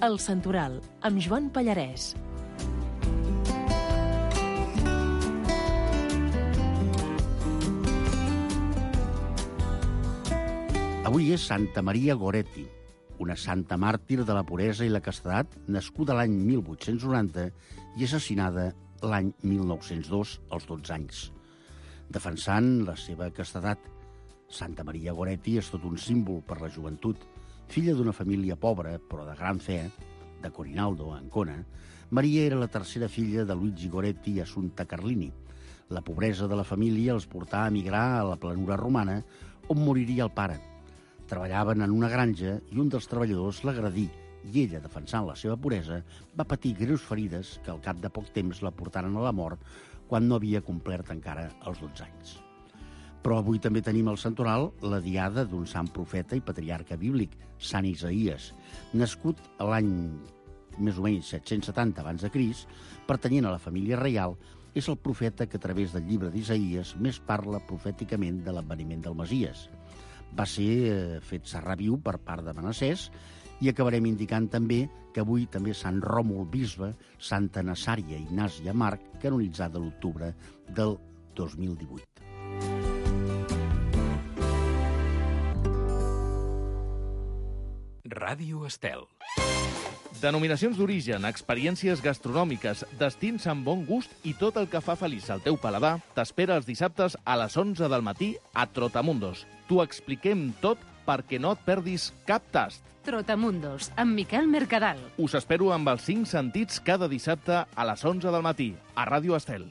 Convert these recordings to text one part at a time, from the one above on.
El Santoral, amb Joan Pallarès. Avui és Santa Maria Goretti, una santa màrtir de la puresa i la castedat, nascuda l'any 1890 i assassinada l'any 1902, als 12 anys. Defensant la seva castedat, Santa Maria Goretti és tot un símbol per la joventut. Filla d'una família pobra, però de gran fe, de Corinaldo, a Ancona, Maria era la tercera filla de Luigi Goretti i Assunta Carlini. La pobresa de la família els portà a emigrar a la planura romana, on moriria el pare. Treballaven en una granja i un dels treballadors l'agredí i ella, defensant la seva puresa, va patir greus ferides que al cap de poc temps la portaren a la mort quan no havia complert encara els 12 anys. Però avui també tenim al Santoral la diada d'un sant profeta i patriarca bíblic, Sant Isaïes, nascut a l'any més o menys 770 abans de Crist, pertanyent a la família reial, és el profeta que a través del llibre d'Isaïes més parla profèticament de l'adveniment del Messies. Va ser fet serrar viu per part de Manassès i acabarem indicant també que avui també Sant Ròmul Bisbe, Santa Nassària Ignàcia Marc, canonitzada l'octubre del 2018. Ràdio Estel. Denominacions d'origen, experiències gastronòmiques, destins amb bon gust i tot el que fa feliç al teu paladar t'espera els dissabtes a les 11 del matí a Trotamundos. T'ho expliquem tot perquè no et perdis cap tast. Trotamundos, amb Miquel Mercadal. Us espero amb els 5 sentits cada dissabte a les 11 del matí, a Ràdio Estel.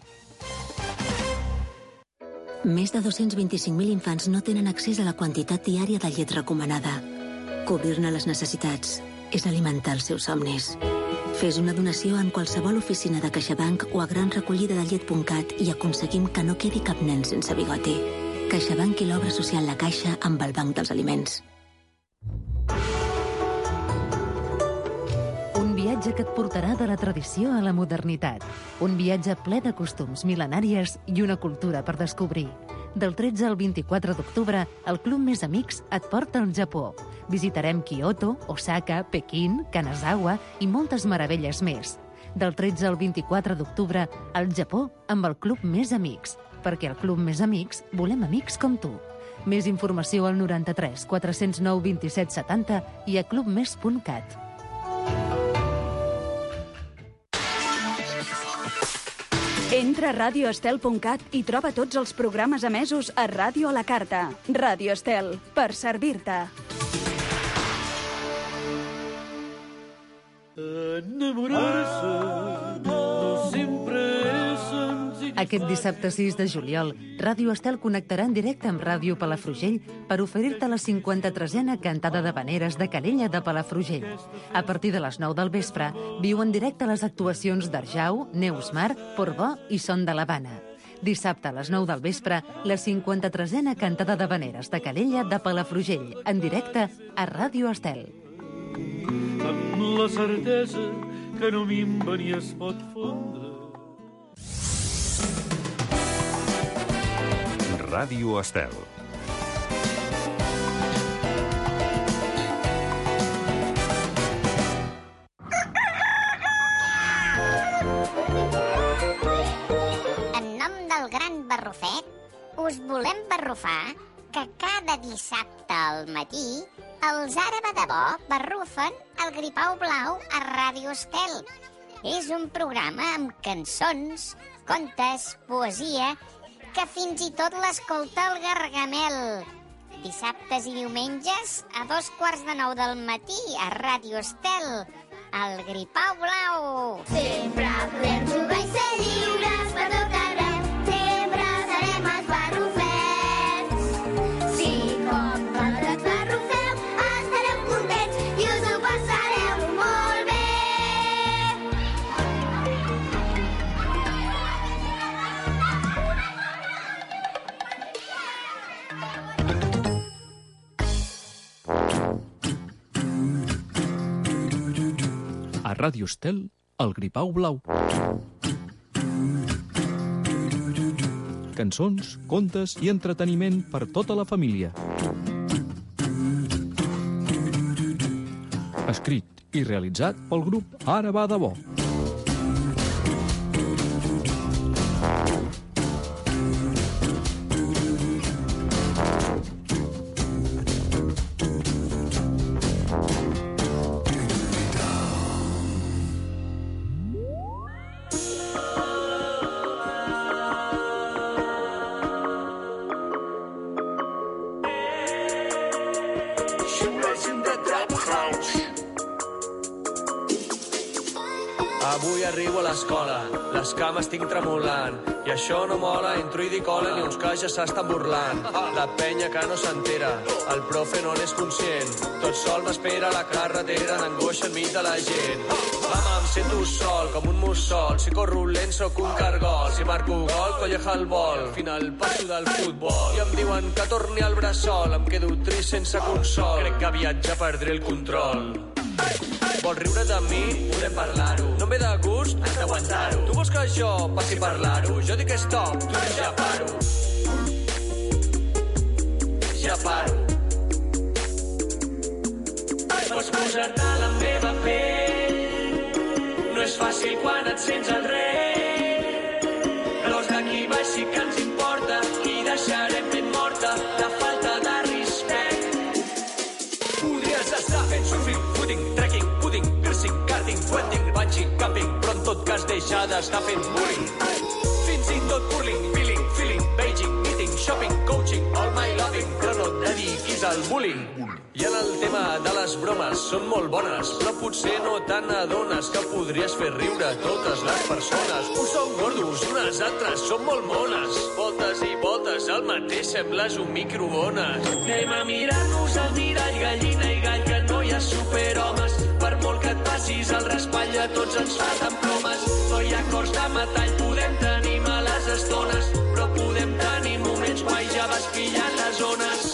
Més de 225.000 infants no tenen accés a la quantitat diària de llet recomanada. Cobrir-ne les necessitats és alimentar els seus somnis. Fes una donació en qualsevol oficina de CaixaBank o a granrecollida-de-llet.cat i aconseguim que no quedi cap nen sense bigoti. CaixaBank i l'obra social La Caixa amb el Banc dels Aliments. Un viatge que et portarà de la tradició a la modernitat. Un viatge ple de costums mil·lenàries i una cultura per descobrir. Del 13 al 24 d'octubre, el Club Més Amics et porta al Japó. Visitarem Kyoto, Osaka, Pequín, Kanazawa i moltes meravelles més. Del 13 al 24 d'octubre, al Japó amb el Club Més Amics. Perquè al Club Més Amics volem amics com tu. Més informació al 93 409 27 70 i a clubmes.cat. Entra a radioestel.cat i troba tots els programes emesos a Ràdio a la Carta. Ràdio Estel, per servir-te. Enamorar-se no sempre és senzill. Aquest dissabte 6 de juliol, Ràdio Estel connectarà en directe amb Ràdio Palafrugell per oferir-te la 53a cantada d'havaneres de Calella de Palafrugell. A partir de les 9 del vespre, viu en directe les actuacions d'Arjau, Neus Mar, Portbó i Son de l'Havana. Dissabte a les 9 del vespre, la 53a cantada d'havaneres de Calella de Palafrugell, en directe a Ràdio Estel. Amb la certesa que no minva ni es pot fondre. Ràdio Estel. En nom del gran Barrufet, us volem barrufar que cada dissabte al matí els Àraba de Bo barrufen el Gripau Blau a Ràdio Estel. És un programa amb cançons, contes, poesia, que fins i tot l'escolta el Gargamel. Dissabtes i diumenges a 2:15 del matí a Ràdio Estel, el Gripau Blau. Sempre podem jugar i ser lliures per tot arreu. Sempre serem els barrufets. Si com vosaltres barrufeu, estareu contents i us ho passareu molt bé. A Ràdio Estel, el Gripau Blau. Cançons, contes i entreteniment per tota la família. Escrit i realitzat pel grup Ara va de bo. Avui arribo a l'escola, les cames tinc tremolant, i això no mola, entro i dic hola, ni uns que ja s'estan burlant. La penya que no s'entera, el profe no n'és conscient, tot sol m'espera a la carretera, d'angoixa enmig de la gent. Mama, em sento sol, com un mussol, si corro lent sóc un cargol, si marco gol, colleja el vol, al final passo del futbol, i em diuen que torni al bressol, em quedo trist sense consol, crec que aviat ja perdré el control. Vols riure de mi? Podem parlar-ho. No em ve de gust? Has d'aguantar-ho. Tu vols que jo passi a parlar-ho? Jo dic stop, tu dius ja paro. Ja paro. Pots posar-te a la meva pell. No és fàcil quan et sents el rei. Però els d'aquí baix sí que ens importa i deixarem ben morta la falta de respecte. Podries estar fent surfing, footing, trekking, pudding, piercing, karting, wedding, bungee, camping, però en tot cas deixa d'estar fent bullying. Fins i tot curling, feeling, beijing, meeting, shopping, coaching, all my loving, però no et dediquis al bullying. I en el tema de les bromes són molt bones, però potser no te n'adones que podries fer riure totes les persones. Uns són gordos, unes altres són molt mones. Voltes i voltes, el mateix sembles un microones. Anem a mirar-nos al mirall, gallina i gall, que no hi ha superhomes. Per molt que et passis al raspall, a tots ens falten plomes. No hi ha cors de metall, podem tenir males estones, però podem tenir moments guai, ja vas pillant les zones.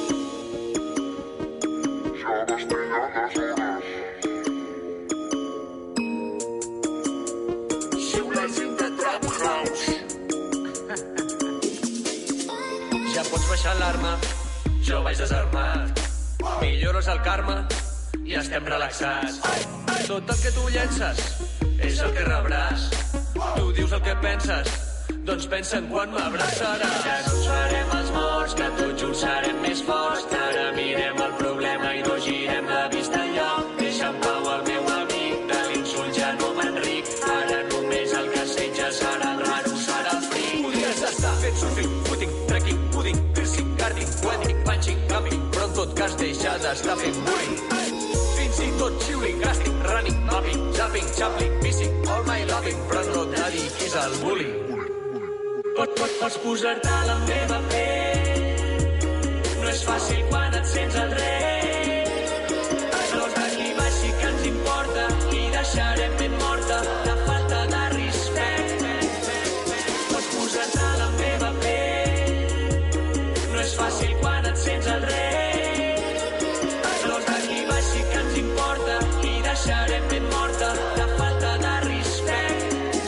Ja pots baixar l'arma, jo vaig desarmat. Millores el karma i estem relaxats. Tot el que tu llences és el que rebràs. Tu dius el que penses, doncs pensa en quan m'abraçaràs. Ja no ens farem els morts, que tots junts serem més forts. Ara mirem el problema i no girem la vista enlloc. Deixa en pau el meu amic, de l'insult ja no m'enric. Ara només el que assetja serà el raro, serà el fric. Podries estar fent surfing, footing, trekking, pudding, piercing, karting, wedding, punching, camping, però en tot cas deixa d'estar fent bullying. Fins i tot chilling, casting, running, mapping, jumping, champling, missing, all my loving, però no et dediquis al bullying. Pots posar-te a la meva pell. No és fàcil quan et sents el rei. Però els d'aquí baix sí que ens importa i deixarem ben morta la falta de respecte. Pots posar-te a la meva pell. No és fàcil quan et sents el rei. Però els d'aquí baix sí que ens importa i deixarem ben morta la falta de respecte.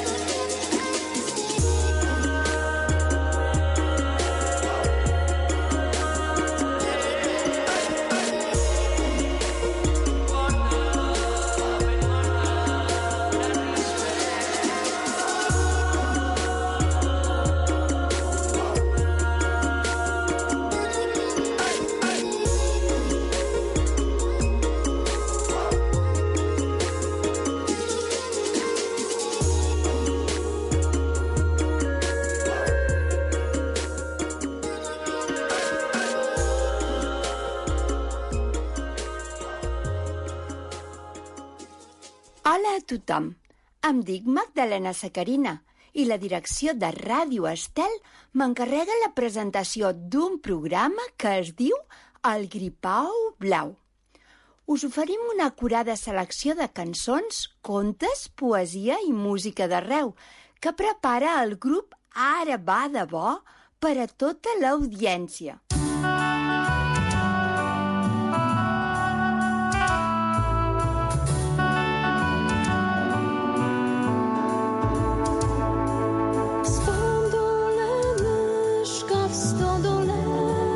Hola a tothom, em dic Magdalena Sacarina i la direcció de Ràdio Estel m'encarrega la presentació d'un programa que es diu El Gripau Blau. Us oferim una acurada selecció de cançons, contes, poesia i música d'arreu que prepara el grup Ara va de bo per a tota l'audiència.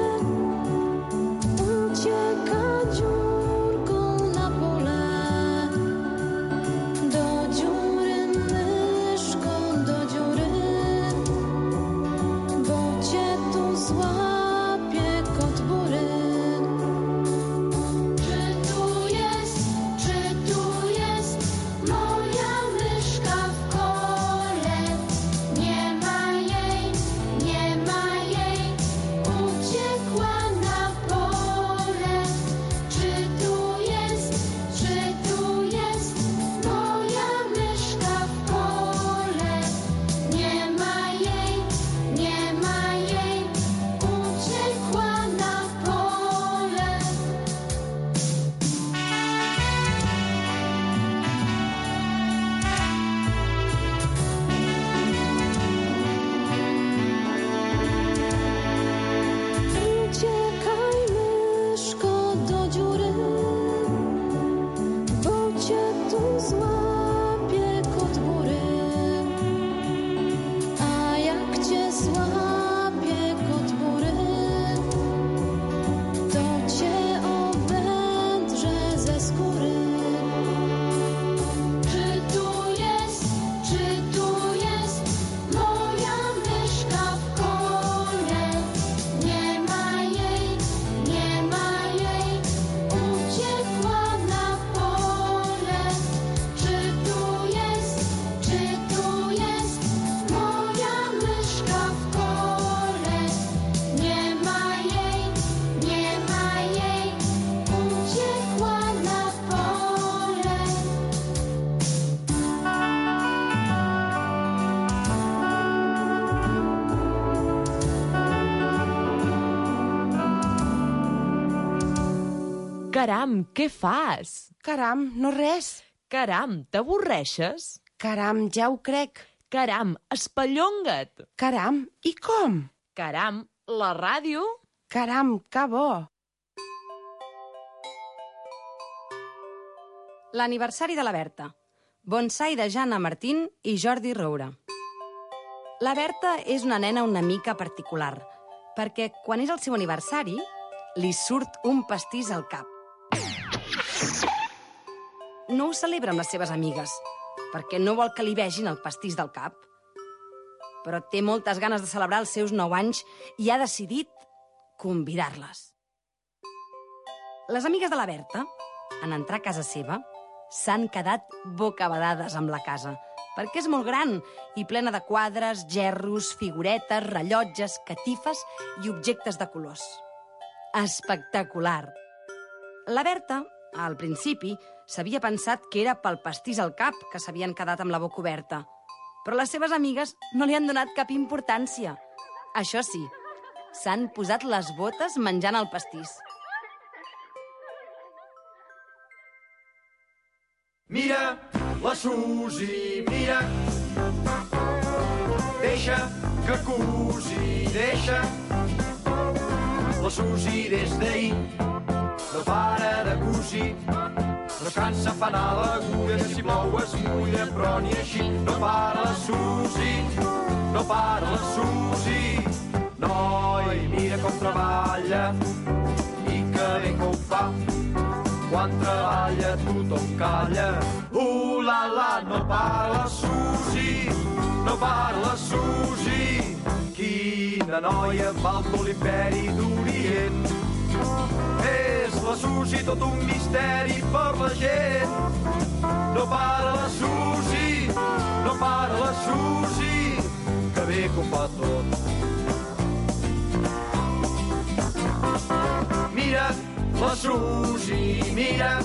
Ucieka dziurką na pole. Caram, què fas? Caram, no res. Caram, t'avorreixes? Caram, ja ho crec. Caram, espallonga't! Caram, i com? Caram, la ràdio? Caram, que bo! L'aniversari de la Berta. Bonsai de Jana Martín i Jordi Roura. La Berta és una nena una mica particular, perquè quan és el seu aniversari li surt un pastís al cap. No ho celebra amb les seves amigues, perquè no vol que li vegin el pastís del cap. Però té moltes ganes de celebrar els seus 9 anys i ha decidit convidar-les. Les amigues de la Berta, en entrar a casa seva, s'han quedat bocabadades amb la casa, perquè és molt gran i plena de quadres, gerros, figuretes, rellotges, catifes i objectes de colors. Espectacular! La Berta, al principi, s'havia pensat que era pel pastís al cap que s'havien quedat amb la boca oberta, però les seves amigues no li han donat cap importància. Això sí, s'han posat les botes menjant el pastís. Mira, la Susi, mira. Deixa que cusi, deixa. La Susi des d'ahir no para de cosir. No cansa, fa anar l'agulla, si plou es mulla, però ni així no para la Susi, no para la Susi. Noi, mira com treballa i que bé que ho fa. Quan treballa tothom calla. La, no para la Susi, no para la Susi. Quina noia val tot l'imperi d'Orient. És la Susi tot un misteri per la gent. No para la Susi, no para la Susi, que bé que ho fa tot. Mira, la Susi, mira.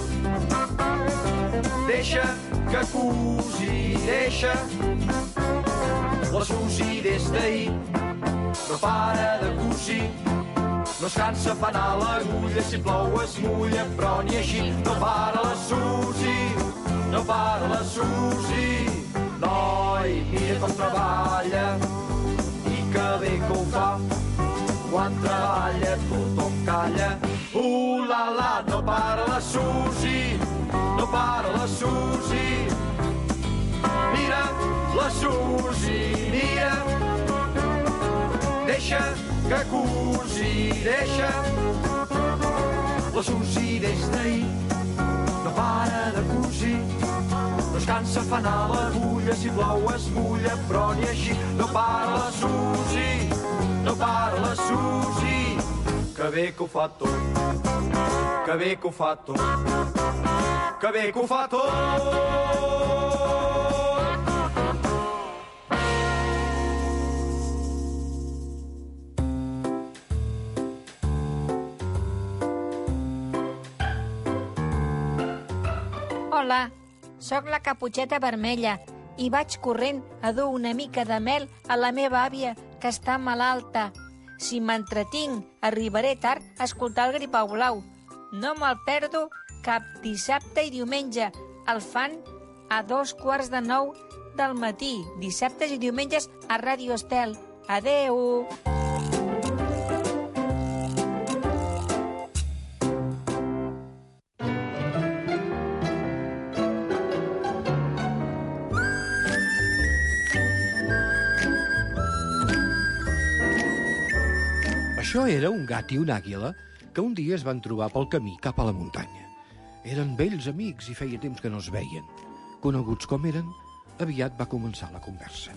Deixa que cusi, deixa. La Susi des d'ahir no para de cosir. No es cansa, fa anar l'agulla, si plou es mulla, però ni així no para la Susi, no para la Susi. Noi, mira com treballa i que bé que ho fa. Quan treballa tothom calla. La, no para la Susi, no para la Susi. Mira, la Susi, mira. Deixa que cusi, deixa. La Susi des d'ahir no para de cosir. No es cansa, fa anar l'agulla, si plou es mulla, però ni així no para la Susi, no para la Susi. Que bé que ho fa tot, que bé que ho fa tot, que bé que ho fa tot. Hola, sóc la Caputxeta Vermella i vaig corrent a dur una mica de mel a la meva àvia, que està malalta. Si m'entretinc, arribaré tard a escoltar el Gripau Blau. No me'l perdo cap dissabte i diumenge. El fan a 8:45 del matí, dissabtes i diumenges a Ràdio Estel. Adeu! Això era un gat i una àguila que un dia es van trobar pel camí cap a la muntanya. Eren vells amics i feia temps que no es veien. Coneguts com eren, aviat va començar la conversa.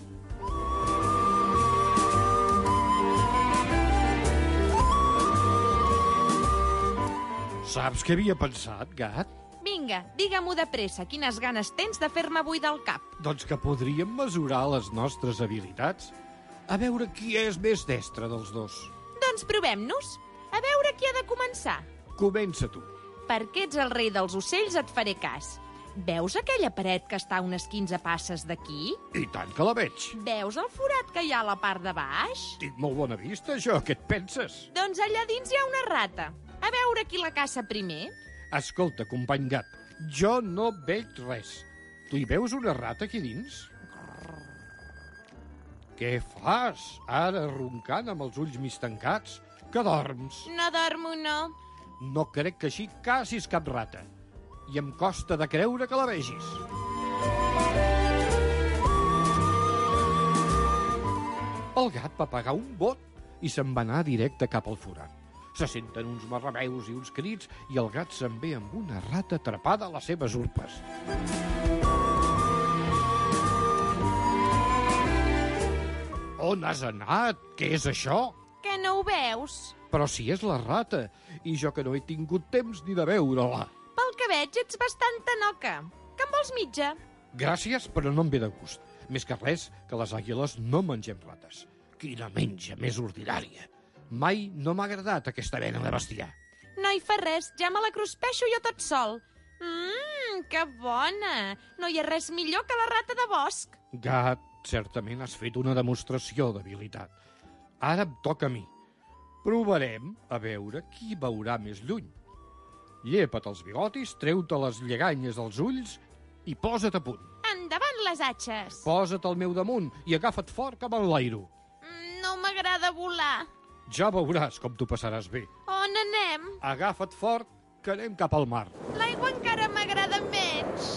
Saps què havia pensat, gat? Vinga, digue-m'ho de pressa. Quines ganes tens de fer-me buidar el cap? Doncs que podríem mesurar les nostres habilitats. A veure qui és més destre dels dos. Doncs provem-nos. A veure qui ha de començar. Comença tu. Perquè ets el rei dels ocells, et faré cas. Veus aquella paret que està a unes 15 passes d'aquí? I tant que la veig. Veus el forat que hi ha a la part de baix? Tinc molt bona vista, jo. Què et penses? Doncs allà dins hi ha una rata. A veure qui la caça primer. Escolta, company gat, jo no veig res. Tu hi veus una rata aquí dins? Què fas, ara roncant amb els ulls mig tancats? Que dorms? No dormo, no. No crec que així cacis cap rata. I em costa de creure que la vegis. El gat va pegar un bot i se'n va anar directe cap al forat. Se senten uns marrameus i uns crits i el gat se'n ve amb una rata atrapada a les seves urpes. On has anat? Què és això? Que no ho veus? Però si és la rata, i jo que no he tingut temps ni de veure-la. Pel que veig, ets bastant tanoca. Que en vols mitja? Gràcies, però no em ve de gust. Més que res, que les àguiles no mengem rates. Quina menja més ordinària. Mai no m'ha agradat aquesta mena de bestiar. No hi fa res, ja me la cruspeixo jo tot sol. Que bona! No hi ha res millor que la rata de bosc. Gat, certament has fet una demostració d'habilitat. Ara em toca a mi. Provarem a veure qui veurà més lluny. Llepa't els bigotis, treu-te les lleganyes dels ulls i posa't a punt. Endavant les atxes. Posa't al meu damunt i agafa't fort que m'enlairo. No m'agrada volar. Ja veuràs com t'ho passaràs bé. On anem? Agafa't fort, que anem cap al mar. L'aigua encara m'agrada menys.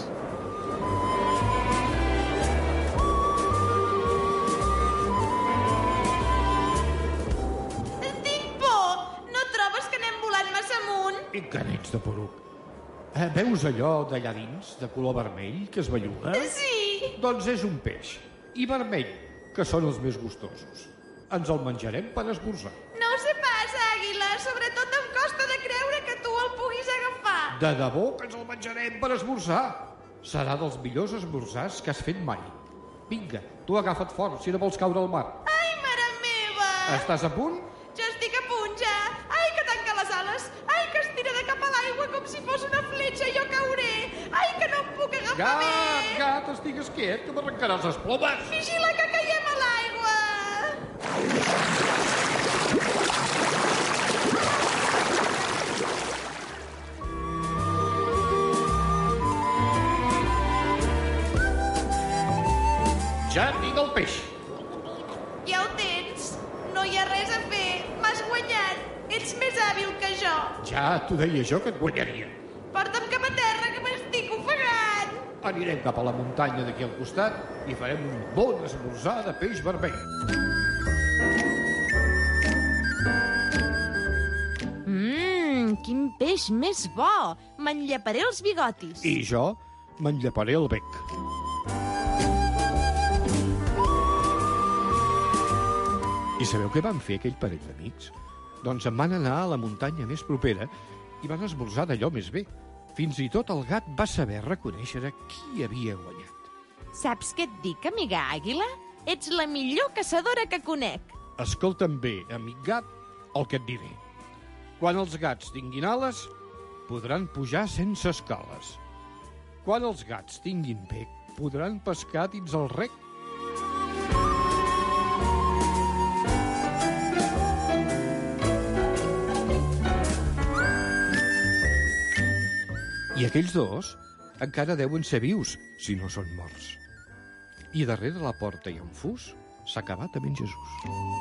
Tinc por. No trobes que anem volant massa amunt? I que n'ets de poruc. Veus allò d'allà dins, de color vermell, que es belluga? Sí. Doncs és un peix. I vermell, que són els més gustosos. Ens el menjarem per esmorzar. No sé pas, àguila. Sobretot em costa de creure que tu el puguis agafar. De debò que ens el menjarem per esmorzar. Serà dels millors esmorzars que has fet mai. Vinga, tu agafa't fort, si no vols caure al mar. Ai, mare meva! Estàs a punt? Jo estic a punt, ja. Ai, que tanca les ales. Ai, que es tira de cap a l'aigua com si fos una fletxa i jo cauré. Ai, que no em puc agafar bé. Gat, estigues quiet, que m'arrencaràs les plomes. Vigila que caiem a l'aigua. Ja tinc el peix. Ja ho tens. No hi ha res a fer. M'has guanyat. Ets més hàbil que jo. Ja t'ho deia jo que et guanyaria. Porta'm cap a terra, que m'estic ofegant. Anirem cap a la muntanya d'aquí al costat i farem un bon esmorzar de peix vermell. Quin peix més bo. M'enllaparé els bigotis. I jo m'enllaparé el bec. I sabeu què van fer aquell parell d'amics? Doncs en van anar a la muntanya més propera i van esmorzar d'allò més bé. Fins i tot el gat va saber reconèixer qui havia guanyat. Saps què et dic, amiga àguila? Ets la millor caçadora que conec. Escolta'm bé, amic gat, el que et diré. Quan els gats tinguin ales, podran pujar sense escales. Quan els gats tinguin bec, podran pescar dins el rec. I aquells dos encara deuen ser vius, si no són morts. I darrere la porta i en fus s'ha acabat amb en Jesús.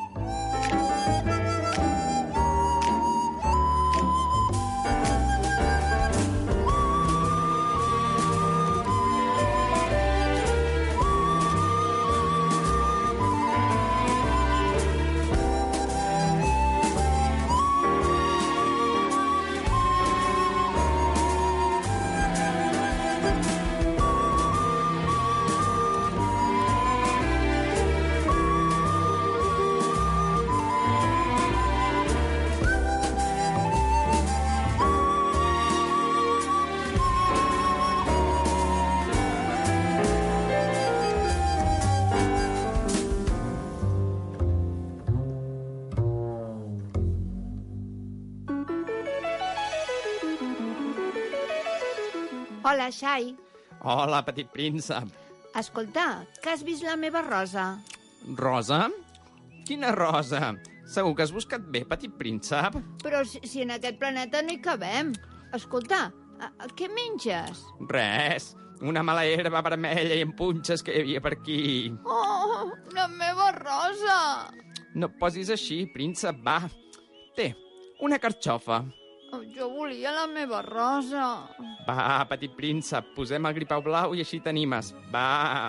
Hola, Xai. Hola, petit príncep. Escolta, que has vist la meva rosa? Rosa? Quina rosa? Segur que has buscat bé, petit príncep? Però si en aquest planeta no hi cabem. Escolta, Què menges? Res, una mala herba vermella i amb punxes que hi havia per aquí. Oh, la meva rosa! No et posis així, príncep, va. Té, una carxofa. Jo volia la meva rosa. Va, petit príncep, posem el gripau blau i així t'animes. Va.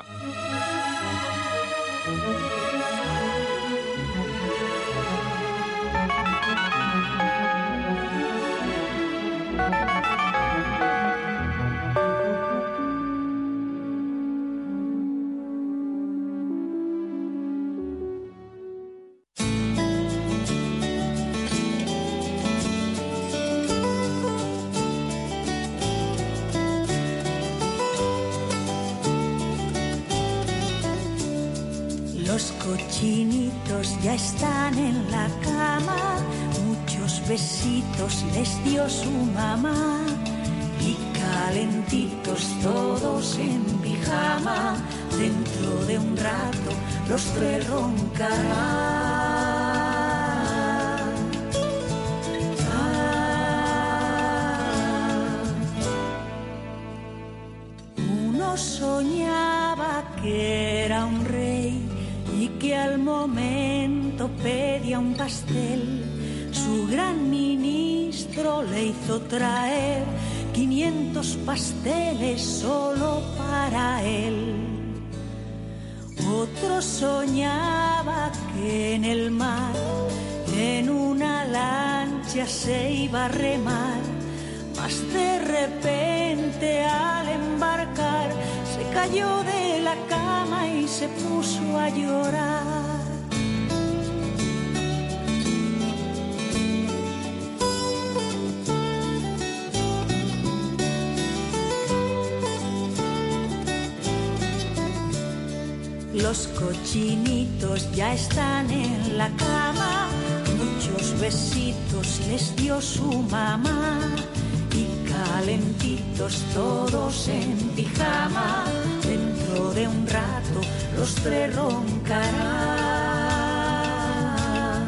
Los cochinitos ya están en la cama, muchos besitos les dio su mamá y calentitos todos en pijama, dentro de un rato los tres roncarán. Uno soñaba que era un rey y que al momento pedía un pastel. Su gran ministro le hizo traer 500 pasteles solo para él. Otro soñaba que en el mar, en una lancha se iba a remar, mas de repente al embarcar se cayó de la cama y se puso a llorar. Los cochinitos ya están en la cama, muchos besitos les dio su mamá y calentitos todos en pijama, dentro de un rato los tres roncarán.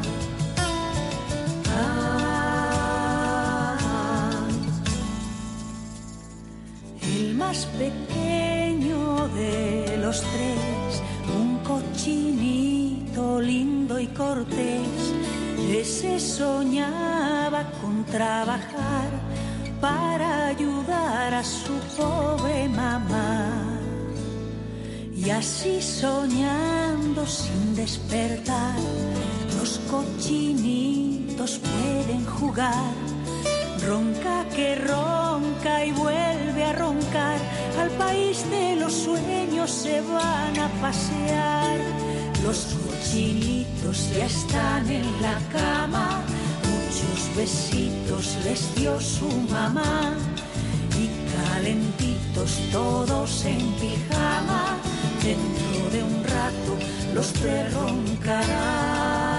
El más pequeño de los tres, un cochinito lindo y cortés, ese soñaba con trabajar para ayudar a su pobre mamá. Y así soñando sin despertar, los cochinitos pueden jugar. Ronca que ronca y vuelve a roncar, al país de los sueños se van a pasear. Los cochinitos ya están en la cama, muchos besitos les dio su mamá y calentitos todos en pijama, dentro de un rato los tres roncarán.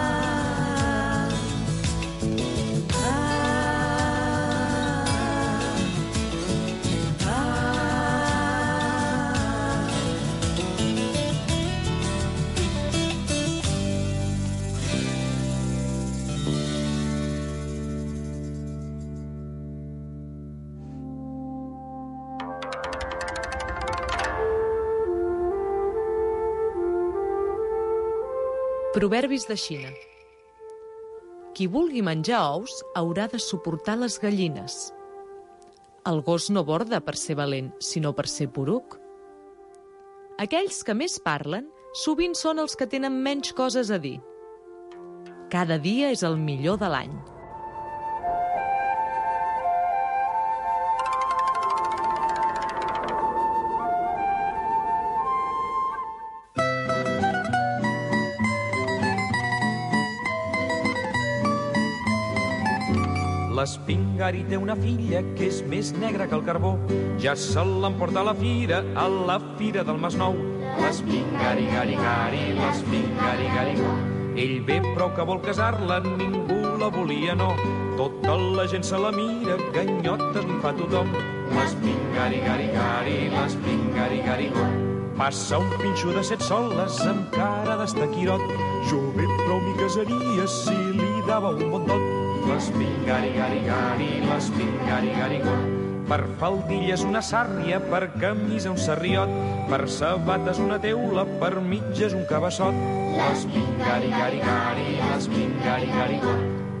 Proverbis de Xina. Qui vulgui menjar ous haurà de suportar les gallines. El gos no borda per ser valent, sinó per ser poruc. Aquells que més parlen sovint són els que tenen menys coses a dir. Cada dia és el millor de l'any. L'Espingari té una filla que és més negra que el carbó. Ja se l'emporta a la fira del Masnou. L'Espingari, gari, gari, l'Espingari, gari, ell ve prou que vol casar-la, ningú la volia, no. Tota la gent se la mira, ganyotes li fa tothom. L'Espingari, gari, gari, l'Espingari, gari, passa un pinxo de 7 soles amb cara d'estaquirot. Jo bé prou m'hi casaria si li dava un bon dot. L'Espingari, gari, gari, l'Espingari, gari, per faldilles una sàrria, per camisa un sarriot, per sabates una teula, per mitges un cabeçot. Les pingari-gari-gari, les pingari-gari-gari.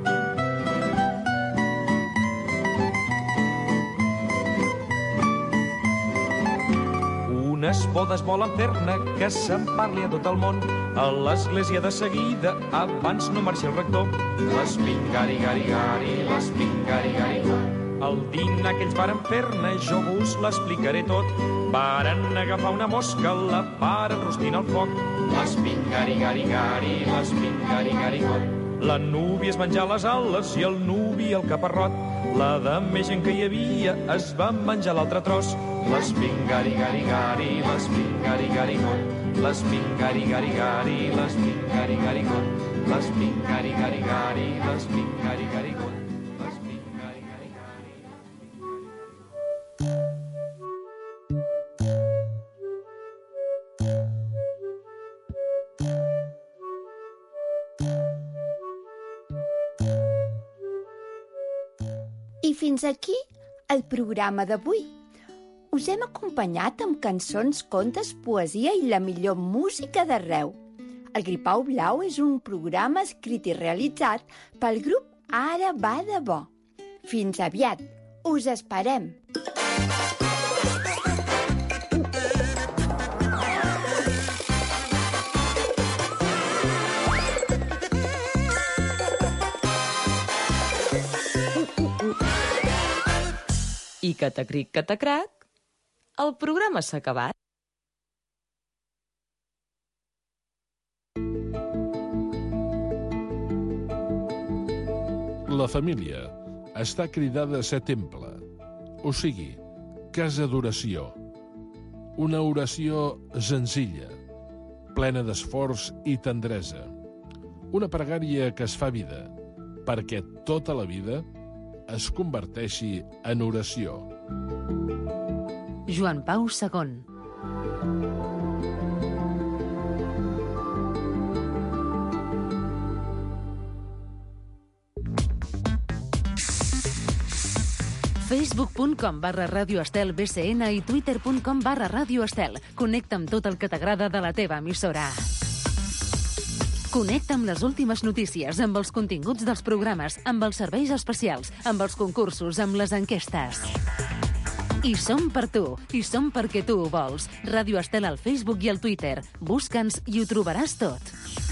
Unes bodes volen fer-ne que se'n parli a tot el món. A l'església de seguida, abans no marxi el rector. Les pingari-gari-gari, les pingari-gari. El dinar que ells varen fer-ne, jo vos l'explicaré tot. Varen agafar una mosca, la varen rostint al foc. Les pingari-gari-gari, les pingari-gari. La núvia es menjà les ales i el nuvi el caparrot. La de més gent que hi havia es va menjar l'altre tros. Les pingari-gari-gari, les pingari-gari-got. Les pingari-gari-gari, les pingari-gari-got. Les pingari-gari-gari, les pingari-gari-got. I fins aquí el programa d'avui. Us hem acompanyat amb cançons, contes, poesia i la millor música d'arreu. El Gripau Blau és un programa escrit i realitzat pel grup Ara va de bo. Fins aviat. Us esperem. I catacric, catacrac, el programa s'ha acabat. La família està cridada a ser temple, o sigui, casa d'oració. Una oració senzilla, plena d'esforç i tendresa. Una pregària que es fa vida, perquè tota la vida es converteixi en oració. Joan Pau II. facebook.com/Ràdio Estel BCN i twitter.com/Ràdio Estel. Connecta amb tot el que t'agrada de la teva emissora. Connecta amb les últimes notícies, amb els continguts dels programes, amb els serveis especials, amb els concursos, amb les enquestes. I som per tu, i som perquè tu ho vols. Ràdio Estel al Facebook i al Twitter. Busca'ns i ho trobaràs tot.